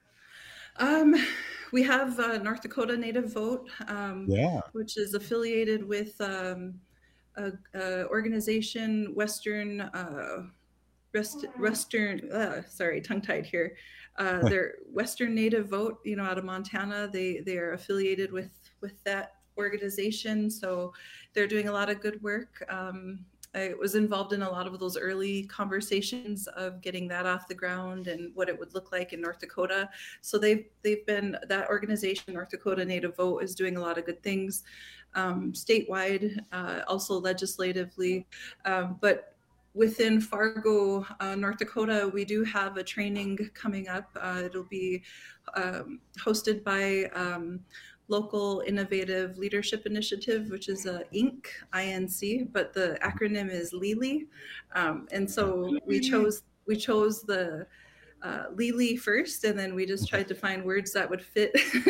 Um. We have uh, North Dakota Native Vote, um, yeah. which is affiliated with um, a, a organization, Western, uh, Rest, Western, uh, sorry, tongue-tied here. Uh, they're Western Native Vote, you know, out of Montana. They they are affiliated with with that organization, so they're doing a lot of good work. Um, I was involved in a lot of those early conversations of getting that off the ground and what it would look like in North Dakota. So they've they've been, that organization, North Dakota Native Vote, is doing a lot of good things um, statewide, uh, also legislatively. Um, but within Fargo, uh, North Dakota, we do have a training coming up. Uh, it'll be um, hosted by um, Local Innovative Leadership Initiative, which is a Inc, I N C, but the acronym is LILI. Um, and so we chose we chose the uh, LILI first, and then we just tried to find words that would fit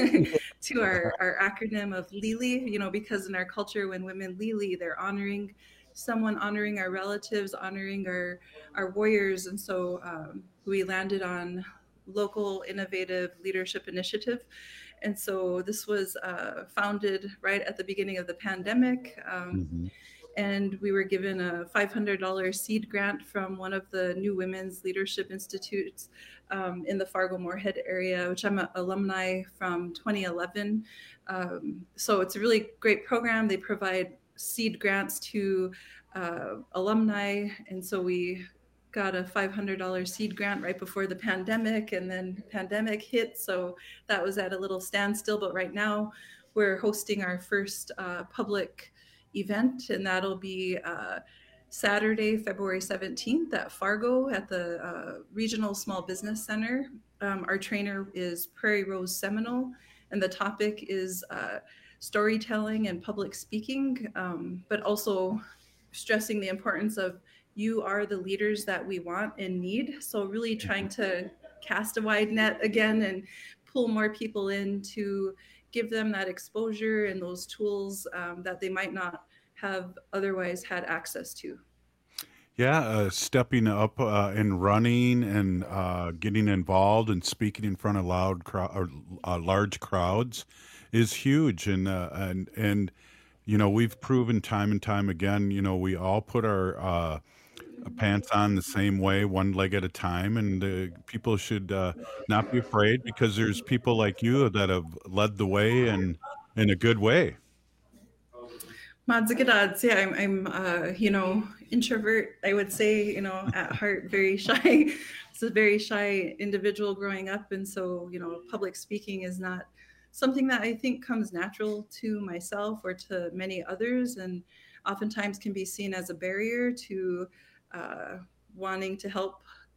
to our, our acronym of LILI, you know, because in our culture, when women LILI, they're honoring someone, honoring our relatives, honoring our, our warriors. And so um, we landed on Local Innovative Leadership Initiative. And so this was uh, founded right at the beginning of the pandemic. Um, mm-hmm. And we were given a five hundred dollars seed grant from one of the New Women's Leadership Institutes um, in the Fargo-Moorhead area, which I'm an alumni from twenty eleven. Um, so it's a really great program. They provide seed grants to uh, alumni. And so we got a five hundred dollars seed grant right before the pandemic, and then pandemic hit. So that was at a little standstill. But right now we're hosting our first uh, public event, and that'll be uh, Saturday, February seventeenth at Fargo at the uh, Regional Small Business Center. Um, our trainer is Prairie Rose Seminole, and the topic is uh, storytelling and public speaking, um, but also stressing the importance of you are the leaders that we want and need. So really trying to cast a wide net again and pull more people in to give them that exposure and those tools um, that they might not have otherwise had access to. Yeah, uh, stepping up uh, and running and uh, getting involved and speaking in front of loud crowd or uh, large crowds is huge. And uh, and and you know, we've proven time and time again. You know, we all put our uh, pants on the same way, one leg at a time, and uh, people should uh, not be afraid, because there's people like you that have led the way and in a good way. Madzigadadz, yeah, I'm, I'm uh, you know, introvert, I would say, you know, at heart, very shy. It's a very shy individual growing up. And so, you know, public speaking is not something that I think comes natural to myself or to many others, and oftentimes can be seen as a barrier to uh, wanting to help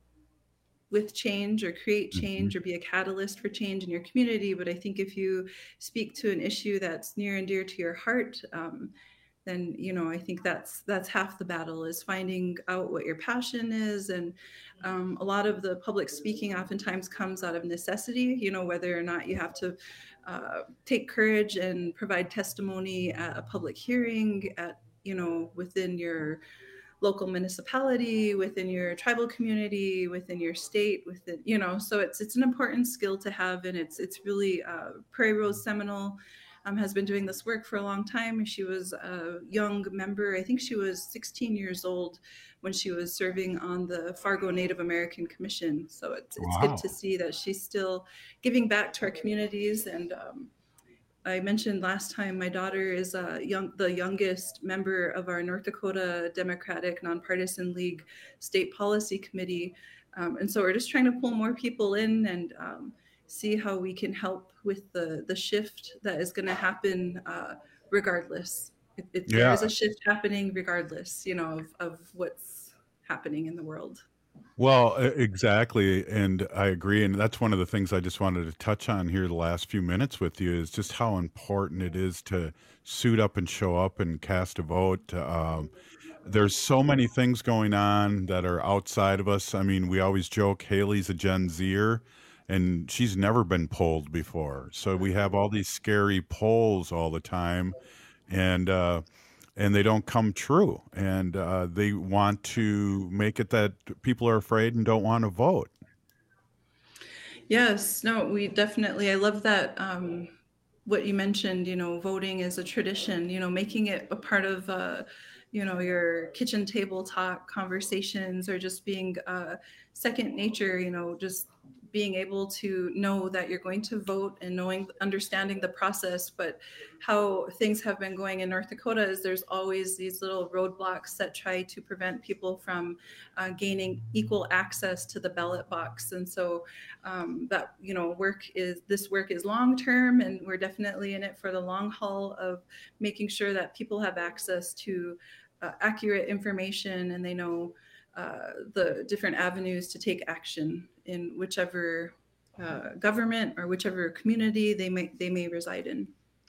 with change or create change mm-hmm. or be a catalyst for change in your community. But I think if you speak to an issue that's near and dear to your heart, um, then, you know, I think that's that's half the battle, is finding out what your passion is. And um, a lot of the public speaking oftentimes comes out of necessity, you know, whether or not you have to uh, take courage and provide testimony at a public hearing, at, you know, within your local municipality, within your tribal community, within your state, within, you know, so it's it's an important skill to have. And it's it's really uh, Prairie Rose Seminole um, has been doing this work for a long time. She was a young member. I think she was sixteen years old when she was serving on the Fargo Native American Commission. So it's, it's wow. good to see that she's still giving back to our communities. And um, I mentioned last time, my daughter is uh, young, the youngest member of our North Dakota Democratic Nonpartisan League State Policy Committee. Um, and so we're just trying to pull more people in and um, see how we can help with the, the shift that is going to happen uh, regardless. It, it, yeah. There is a shift happening regardless, you know, of, of what's happening in the world. Well, exactly. And I agree. And that's one of the things I just wanted to touch on here the last few minutes with you, is just how important it is to suit up and show up and cast a vote. Um, there's so many things going on that are outside of us. I mean, we always joke Haley's a Gen Zer, and she's never been polled before. So we have all these scary polls all the time, and uh, and they don't come true. And uh, they want to make it that people are afraid and don't want to vote. Yes, no, we definitely, I love that, um, what you mentioned, you know, voting is a tradition, you know, making it a part of, uh, you know, your kitchen table talk conversations, or just being uh, second nature, you know, just being able to know that you're going to vote and knowing, understanding the process. But how things have been going in North Dakota is there's always these little roadblocks that try to prevent people from uh, gaining equal access to the ballot box. And so um, that, you know, work is, this work is long-term, and we're definitely in it for the long haul of making sure that people have access to uh, accurate information, and they know Uh, the different avenues to take action in whichever uh, government or whichever community they may they may reside in.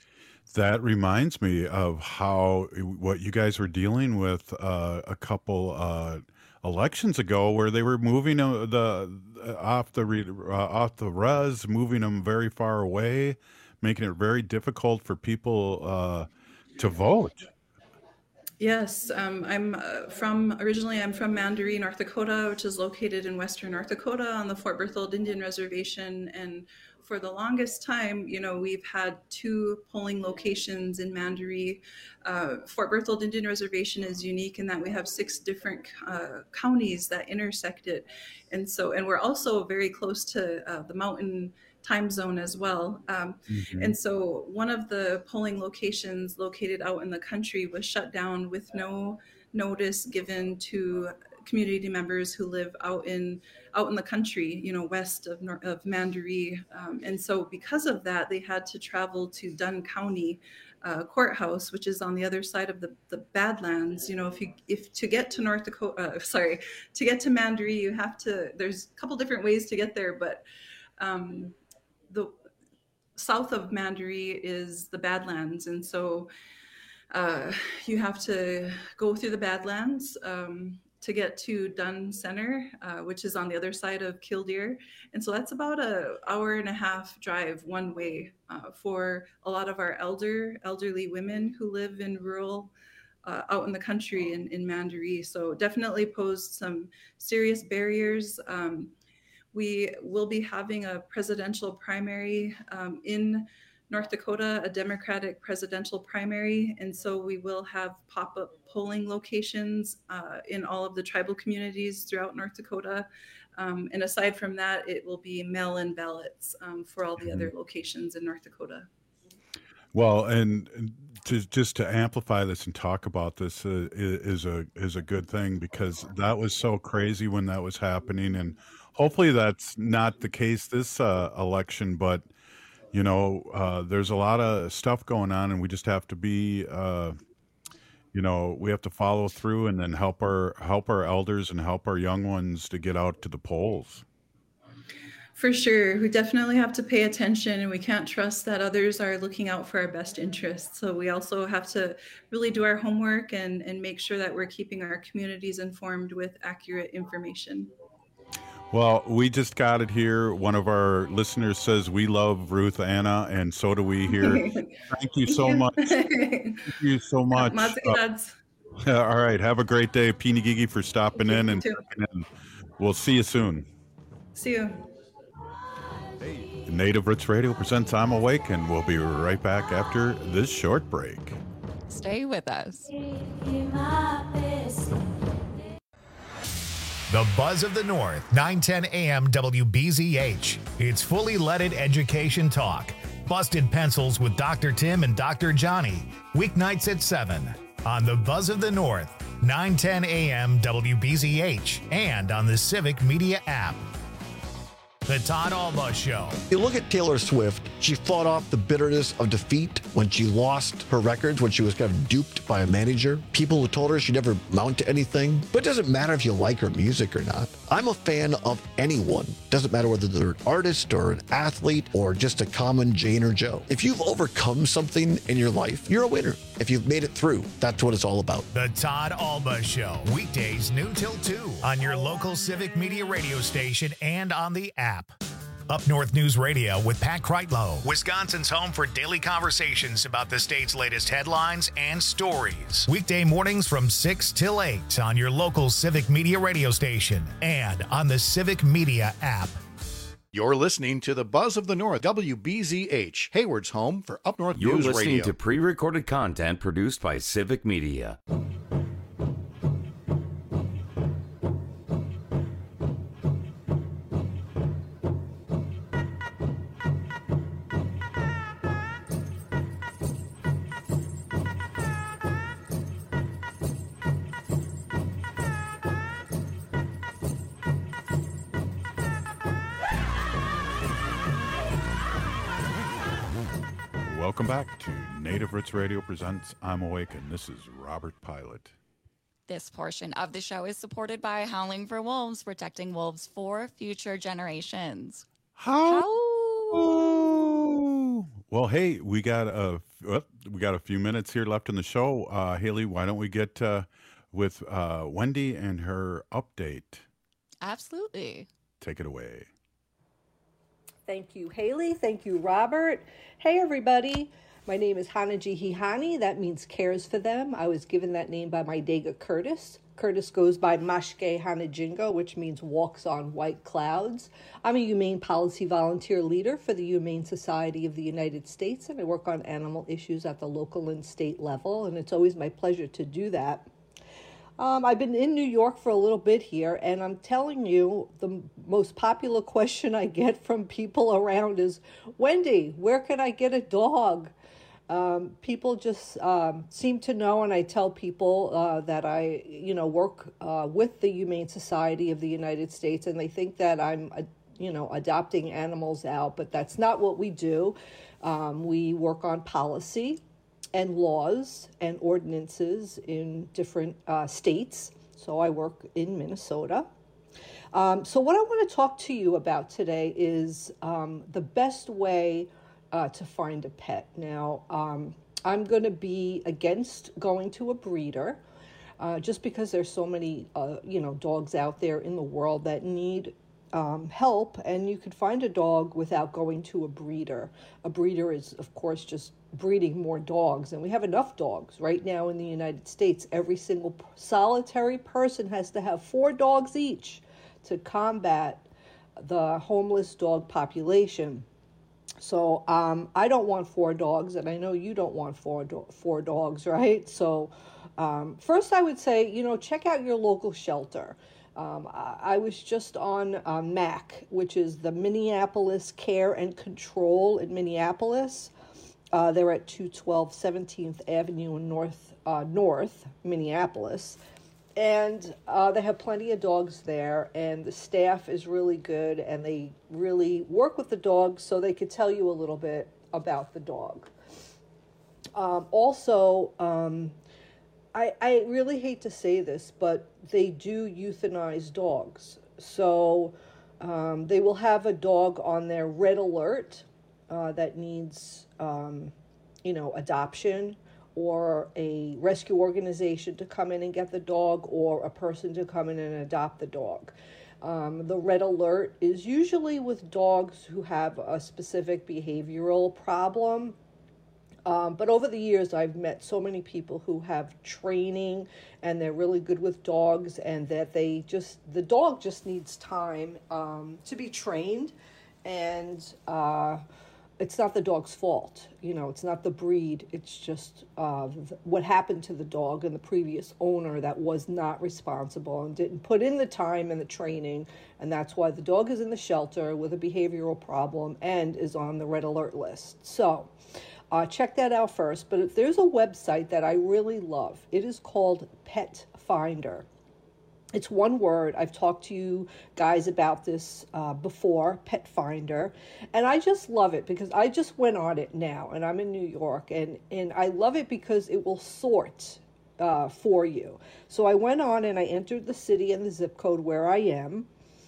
That reminds me of how what you guys were dealing with uh, a couple uh, elections ago, where they were moving uh, the uh, off the re, uh, off the res, moving them very far away, making it very difficult for people uh, to vote. Yes, um, I'm uh, from, originally I'm from Mandaree, North Dakota, which is located in western North Dakota on the Fort Berthold Indian Reservation. And for the longest time, you know, we've had two polling locations in Mandaree. Uh, Fort Berthold Indian Reservation is unique in that we have six different uh, counties that intersect it. And so, and we're also very close to uh, the mountain time zone as well. Um, Mhm. And so one of the polling locations located out in the country was shut down with no notice given to community members who live out in out in the country, you know, west of Nor- of Mandaree. Um, and so because of that, they had to travel to Dunn County uh, Courthouse, which is on the other side of the, the Badlands. You know, if you if to get to North Dakota, uh, sorry, to get to Mandaree, you have to. There's a couple different ways to get there, but um, the south of Mandaree is the Badlands, and so uh, you have to go through the Badlands um, to get to Dunn Center, uh, which is on the other side of Killdeer, and so that's about a hour and a half drive one way uh, for a lot of our elder elderly women who live in rural. Uh, out in the country in, in Mandaree. So definitely posed some serious barriers. Um, We will be having a presidential primary um, in North Dakota, a Democratic presidential primary. And so we will have pop-up polling locations uh, in all of the tribal communities throughout North Dakota. Um, and aside from that, it will be mail-in ballots um, for all the other locations in North Dakota. Well, and and to, just to amplify this and talk about this uh, i- is a is a good thing, because that was so crazy when that was happening, and hopefully that's not the case this uh, election. But you know, uh, there's a lot of stuff going on, and we just have to be, uh, you know, we have to follow through and then help our help our elders and help our young ones to get out to the polls. For sure. We definitely have to pay attention, and we can't trust that others are looking out for our best interests. So we also have to really do our homework and, and make sure that we're keeping our communities informed with accurate information. Well, we just got it here. One of our listeners says we love Ruth Anna, and so do we here. Thank you so much. Thank you so much. Uh, all right. Have a great day, Peeny Gigi, for stopping in, and, and we'll see you soon. See you. Native Roots Radio presents I'm Awake, and we'll be right back after this short break. Stay with us. The Buzz of the North, nine ten A M W B Z H. It's fully leaded education talk. Busted Pencils with Doctor Tim and Doctor Johnny. Weeknights at seven on The Buzz of the North, nine ten A M W B Z H, and on the Civic Media app. The Todd Alba Show. You look at Taylor Swift, she fought off the bitterness of defeat when she lost her records, when she was kind of duped by a manager. People who told her she'd never amount to anything. But it doesn't matter if you like her music or not. I'm a fan of anyone. Doesn't matter whether they're an artist or an athlete or just a common Jane or Joe. If you've overcome something in your life, you're a winner. If you've made it through, that's what it's all about. The Todd Alba Show. Weekdays noon till two on your local Civic Media radio station and on the app. Up North News Radio with Pat Kreitlow, Wisconsin's home for daily conversations about the state's latest headlines and stories. Weekday mornings from six till eight on your local Civic Media radio station and on the Civic Media app. You're listening to the Buzz of the North, W B Z H, Hayward's home for Up North You're News listening Radio. to pre-recorded content produced by Civic Media. Welcome back to Native Roots Radio presents I'm Awake, and this is Robert Pilot. This portion of the show is supported by Howling for Wolves, protecting wolves for future generations. How? Well, hey, we got a well, we got a few minutes here left in the show. Uh, Haley, why don't we get uh, with uh, Wendy and her update? Absolutely. Take it away. Thank you, Haley. Thank you, Robert. Hey, everybody. My name is Hanaji Hihani. That means cares for them. I was given that name by my Dega Curtis. Curtis goes by Mashke Hanajingo, which means walks on white clouds. I'm a humane policy volunteer leader for the Humane Society of the United States, and I work on animal issues at the local and state level, and it's always my pleasure to do that. Um, I've been in New York for a little bit here, and I'm telling you, the most popular question I get from people around is, Wendy, where can I get a dog? Um, people just um, seem to know, and I tell people uh, that I, you know, work uh, with the Humane Society of the United States, and they think that I'm, uh, you know, adopting animals out, but that's not what we do. Um, we work on policy and laws and ordinances in different uh, states. So I work in Minnesota. Um, so what I want to talk to you about today is um, the best way uh, to find a pet. Now, um, I'm going to be against going to a breeder uh, just because there's so many, uh, you know, dogs out there in the world that need Um, help, and you could find a dog without going to a breeder. A breeder is, of course, just breeding more dogs, and we have enough dogs right now in the United States. Every single solitary person has to have four dogs each to combat the homeless dog population. So um, I don't want four dogs, and I know you don't want four do- four dogs, right? So um, first I would say, you know, check out your local shelter. Um, I, I was just on uh, M A C, which is the Minneapolis Care and Control in Minneapolis. Uh, they're at two twelve seventeenth Avenue in North, uh, North Minneapolis. And uh, they have plenty of dogs there, and the staff is really good, and they really work with the dogs so they could tell you a little bit about the dog. Um, also, um, I, I really hate to say this, but they do euthanize dogs. So um, they will have a dog on their red alert uh, that needs, um, you know, adoption, or a rescue organization to come in and get the dog, or a person to come in and adopt the dog. Um, the red alert is usually with dogs who have a specific behavioral problem. Um, but over the years, I've met so many people who have training, and they're really good with dogs, and that they just, the dog just needs time um, to be trained, and uh, it's not the dog's fault. You know, it's not the breed. It's just uh, th- what happened to the dog and the previous owner that was not responsible and didn't put in the time and the training, and that's why the dog is in the shelter with a behavioral problem and is on the red alert list. So Uh, check that out first. But if there's a website that I really love, it is called Pet Finder. It's one word. I've talked to you guys about this uh, before, Pet Finder. And I just love it because I just went on it now, and I'm in New York. And, and I love it because it will sort uh, for you. So I went on and I entered the city and the zip code where I am.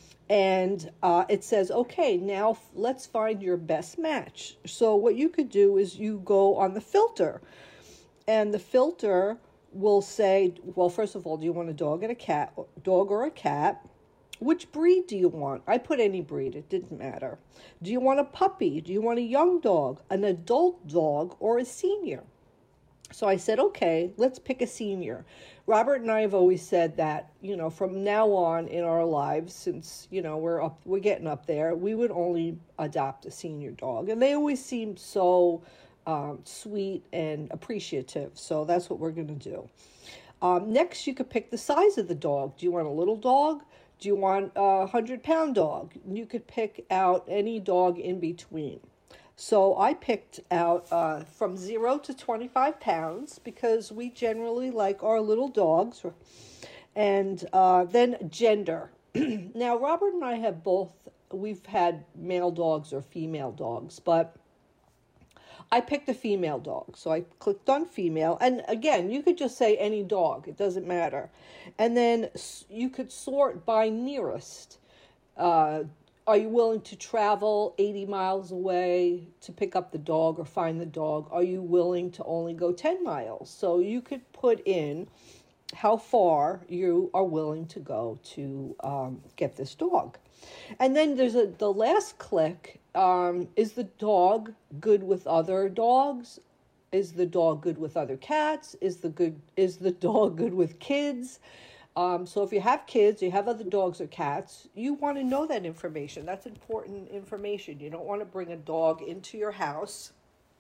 And uh, it says, okay, now f- let's find your best match. So what you could do is you go on the filter. And the filter will say, well, first of all, do you want a dog and a cat, dog or a cat? Which breed do you want? I put any breed. It didn't matter. Do you want a puppy? Do you want a young dog, an adult dog, or a senior? So I said, okay, let's pick a senior. Robert and I have always said that, you know, from now on in our lives, since, you know, we're up, we're getting up there, we would only adopt a senior dog. And they always seem so um, sweet and appreciative. So that's what we're going to do. Um, next, you could pick the size of the dog. Do you want a little dog? Do you want a hundred-pound dog? You could pick out any dog in between. So I picked out uh, from zero to twenty-five pounds because we generally like our little dogs. And uh, then gender. Now, Robert and I have both, we've had male dogs or female dogs, but I picked a female dog. So I clicked on female. And again, you could just say any dog. It doesn't matter. And then you could sort by nearest. Uh, are you willing to travel eighty miles away to pick up the dog or find the dog? Are you willing to only go ten miles? So you could put in how far you are willing to go to um, get this dog. And then there's a the last click. Um, is the dog good with other dogs? Is the dog good with other cats? Is the good is the dog good with kids? Um, so if you have kids, you have other dogs or cats, you want to know that information. That's important information. You don't want to bring a dog into your house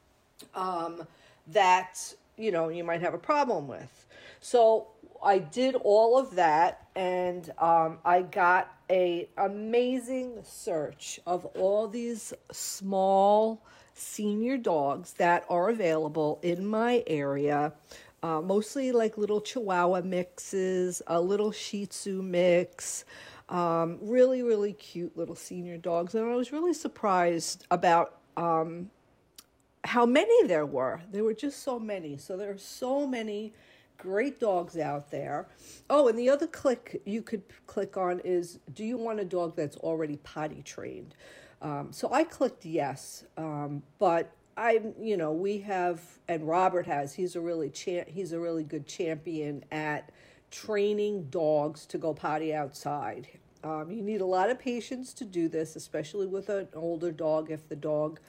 um, that, you know, you might have a problem with. So I did all of that, and um, I got a amazing search of all these small senior dogs that are available in my area. Uh, mostly like little Chihuahua mixes, a little Shih Tzu mix, um, really, really cute little senior dogs. And I was really surprised about um, how many there were. There were just so many. So there are so many great dogs out there. Oh, and the other click you could click on is, do you want a dog that's already potty trained? Um, so I clicked yes, um, but I, you know, we have, and Robert has, he's a really, cha- he's a really good champion at training dogs to go potty outside. Um, you need a lot of patience to do this, especially with an older dog, if the dog,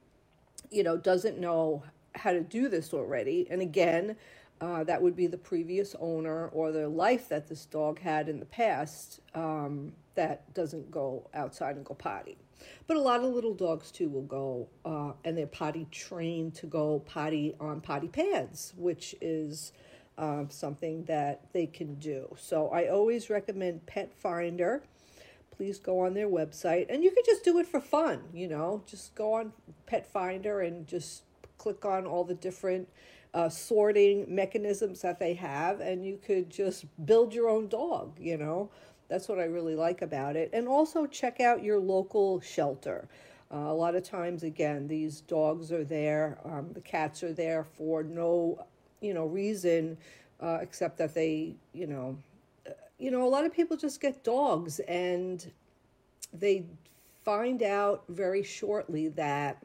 you know, doesn't know how to do this already. And again, uh, that would be the previous owner or the life that this dog had in the past um, that doesn't go outside and go potty. But a lot of little dogs, too, will go, uh, and they're potty trained to go potty on potty pads, which is uh, something that they can do. So I always recommend Pet Finder. Please go on their website. And you can just do it for fun, you know. Just go on Pet Finder and just click on all the different uh, sorting mechanisms that they have, and you could just build your own dog, you know. That's what I really like about it. And also check out your local shelter. Uh, a lot of times, again, these dogs are there, um, the cats are there for no, you know, reason uh, except that they, you know, uh, you know, a lot of people just get dogs and they find out very shortly that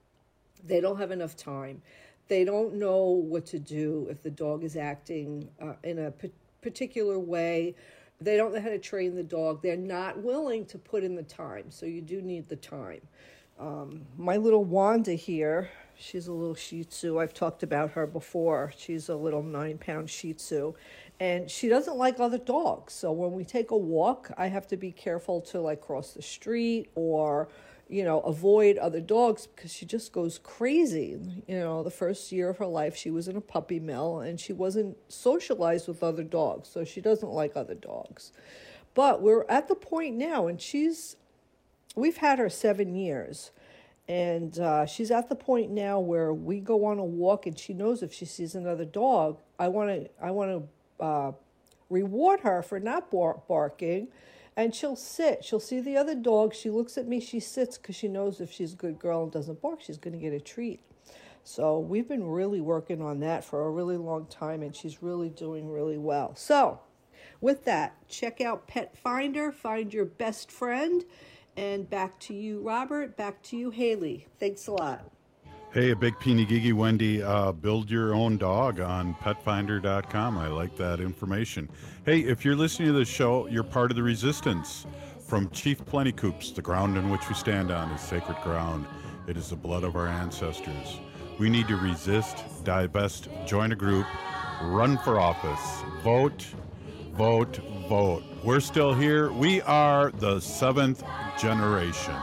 they don't have enough time. They don't know what to do if the dog is acting uh, in a p- particular way. They don't know how to train the dog. They're not willing to put in the time. So you do need the time. Um, my little Wanda here, she's a little Shih Tzu. I've talked about her before. She's a little nine-pound Shih Tzu. And she doesn't like other dogs. So when we take a walk, I have to be careful to, like, cross the street or, you know, avoid other dogs because she just goes crazy. You know, the first year of her life, she was in a puppy mill and she wasn't socialized with other dogs. So she doesn't like other dogs. But we're at the point now, and she's, we've had her seven years. And uh, she's at the point now where we go on a walk and she knows if she sees another dog, I want to, I want to uh, reward her for not bar- barking. And she'll sit. She'll see the other dog. She looks at me. She sits because she knows if she's a good girl and doesn't bark, she's going to get a treat. So we've been really working on that for a really long time, and she's really doing really well. So with that, check out Pet Finder. Find your best friend. And back to you, Robert. Back to you, Haley. Thanks a lot. Hey, a big peeny gigi, Wendy. Uh, build your own dog on pet finder dot com. I like that information. Hey, if you're listening to this show, you're part of the resistance. From Chief Plentycoops, the ground on which we stand on is sacred ground. It is the blood of our ancestors. We need to resist, divest, join a group, run for office, vote, vote, vote. We're still here. We are the seventh generation.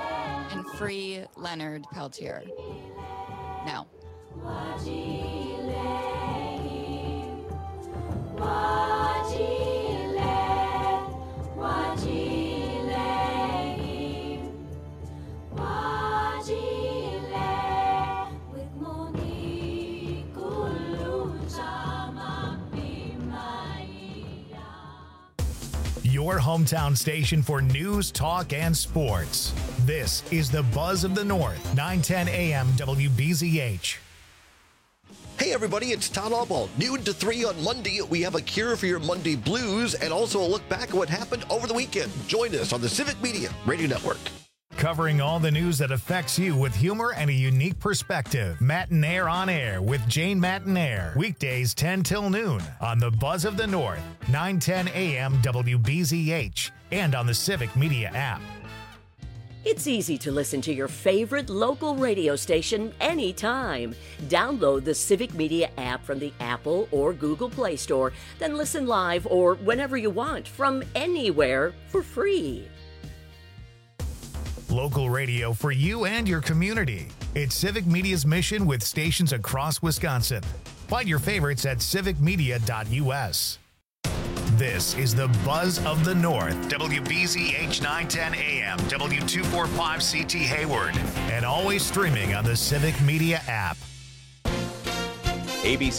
And free Leonard Peltier. Now. Your hometown station for news, talk, and sports. This is the Buzz of the North, nine ten A M W B Z H. Hey everybody, it's Todd Albaugh. Noon to three on Monday, we have a cure for your Monday blues and also a look back at what happened over the weekend. Join us on the Civic Media Radio Network. Covering all the news that affects you with humor and a unique perspective. Matinaire on Air with Jane Matinaire. Weekdays ten till noon on the Buzz of the North, nine ten A M W B Z H, and on the Civic Media app. It's easy to listen to your favorite local radio station anytime. Download the Civic Media app from the Apple or Google Play Store, then listen live or whenever you want from anywhere for free. Local radio for you and your community. It's Civic Media's mission with stations across Wisconsin. Find your favorites at civic media dot U S. This is the Buzz of the North, W B Z H nine ten A M, W two forty-five C T Hayward, and always streaming on the Civic Media app. A B C